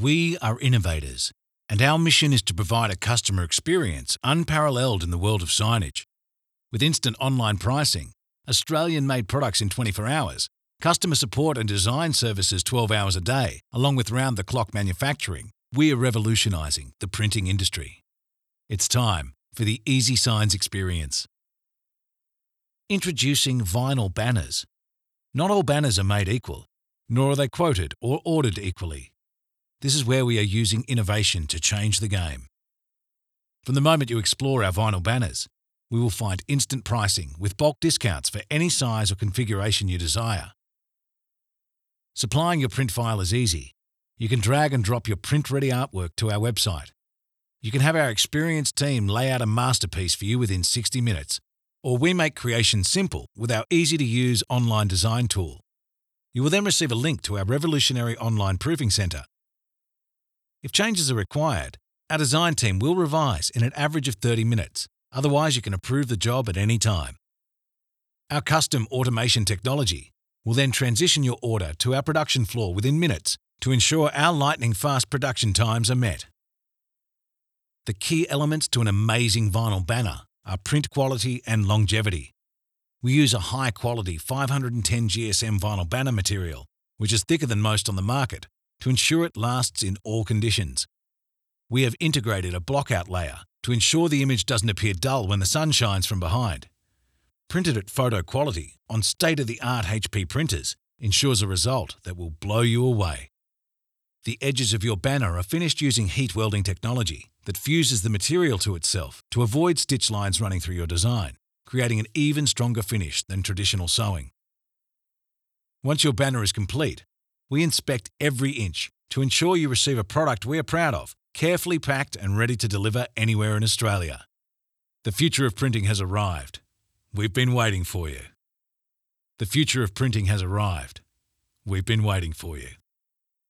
We are innovators, and our mission is to provide a customer experience unparalleled in the world of signage. With instant online pricing, Australian-made products in 24 hours, customer support and design services 12 hours a day, along with round-the-clock manufacturing, we are revolutionising the printing industry. It's time for the Easy Signs experience. Introducing vinyl banners. Not all banners are made equal, nor are they quoted or ordered equally. This is where we are using innovation to change the game. From the moment you explore our vinyl banners, we will find instant pricing with bulk discounts for any size or configuration you desire. Supplying your print file is easy. You can drag and drop your print-ready artwork to our website. You can have our experienced team lay out a masterpiece for you within 60 minutes, or we make creation simple with our easy-to-use online design tool. You will then receive a link to our revolutionary online proofing centre. If changes are required, our design team will revise in an average of 30 minutes. Otherwise, you can approve the job at any time. Our custom automation technology will then transition your order to our production floor within minutes to ensure our lightning-fast production times are met. The key elements to an amazing vinyl banner are print quality and longevity. We use a high-quality 510 GSM vinyl banner material, which is thicker than most on the market, to ensure it lasts in all conditions. We have integrated a blockout layer to ensure the image doesn't appear dull when the sun shines from behind. Printed at photo quality on state-of-the-art HP printers ensures a result that will blow you away. The edges of your banner are finished using heat welding technology that fuses the material to itself to avoid stitch lines running through your design, creating an even stronger finish than traditional sewing. Once your banner is complete, we inspect every inch to ensure you receive a product we are proud of, carefully packed and ready to deliver anywhere in Australia. The future of printing has arrived. We've been waiting for you. The future of printing has arrived. We've been waiting for you.